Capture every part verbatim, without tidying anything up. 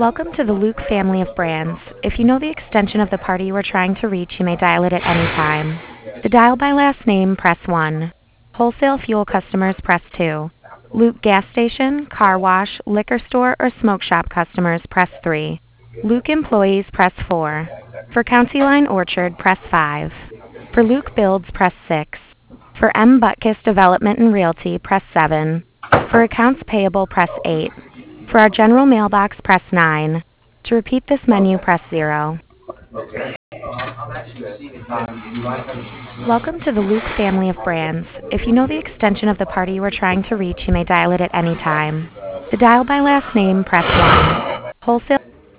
Welcome to the Luke family of brands. If you know the extension of the party you are trying to reach, you may dial it at any time. To dial by last name, press one. Wholesale fuel customers, press two. Luke gas station, car wash, liquor store, or smoke shop customers, press three. Luke employees, press four. For County Line Orchard, press five. For Luke Builds, press six. For M. Butkus Development and Realty, press seven. For accounts payable, press eight. For our general mailbox, press nine. To repeat this menu, press zero. Welcome to the Luke family of brands. If you know the extension of the party you are trying to reach, you may dial it at any time. To dial by last name, press one. Wholesale.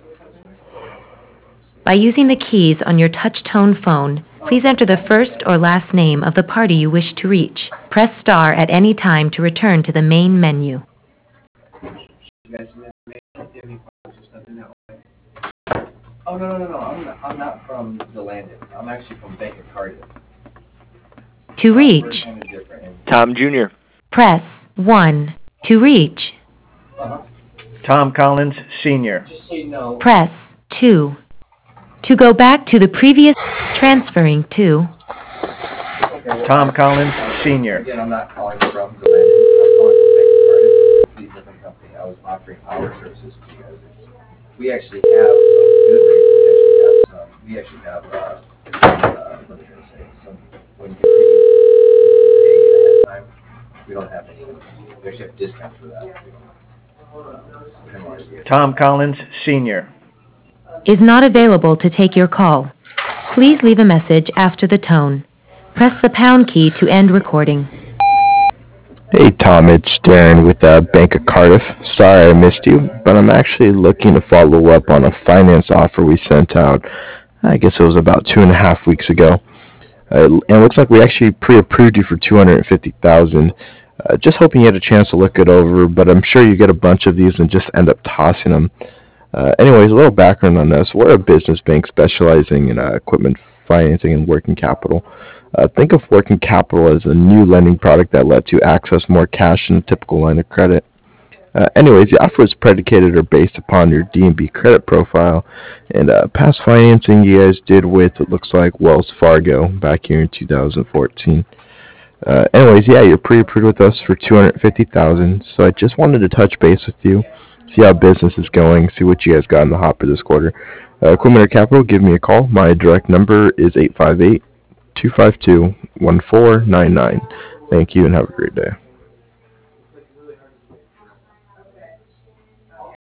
By using the keys on your touch-tone phone, please enter the first or last name of the party you wish to reach. Press star at any time to return to the main menu. Oh, no, no, no, no. I'm not, I'm not from the Landon. I'm actually from Bank of Cardiff. To reach, Tom Junior press one. To reach, Uh-huh. Tom Collins, Senior Just so you know, press two. To go back to the previous, transferring to, okay, Tom Collins, Senior again, I'm not calling from the Landon. I'm calling from Bank of Cardiff. It's a completely different company. I was offering our services to you guys. We actually have some good rates. We actually have some, we actually have, uh, uh, what was I gonna say, some, when you pay ahead of time, we don't have any, we actually have discounts for that. Tom Collins, Senior is not available to take your call. Please leave a message after the tone. Press the pound key to end recording. Hey Tom, it's Darren with uh, Bank of Cardiff. Sorry I missed you, but I'm actually looking to follow up on a finance offer we sent out. I guess it was about two and a half weeks ago. Uh, and it looks like we actually pre-approved you for two hundred fifty thousand dollars. Uh, just hoping you had a chance to look it over, but I'm sure you get a bunch of these and just end up tossing them. Uh, anyways, a little background on us. We're a business bank specializing in uh, equipment financing and working capital. Uh, think of working capital as a new lending product that lets you access more cash than a typical line of credit. Uh, anyways, the offer is predicated or based upon your D and B credit profile and uh, past financing you guys did with, it looks like, Wells Fargo back here in two thousand fourteen. Uh, anyways, yeah, you're pre-approved with us for two hundred fifty thousand dollars, so I just wanted to touch base with you, see how business is going, see what you guys got in the hopper this quarter. Uh, Equipment or Capital, give me a call. My direct number is eight five eight, two five two, one four nine nine. Thank you and have a great day.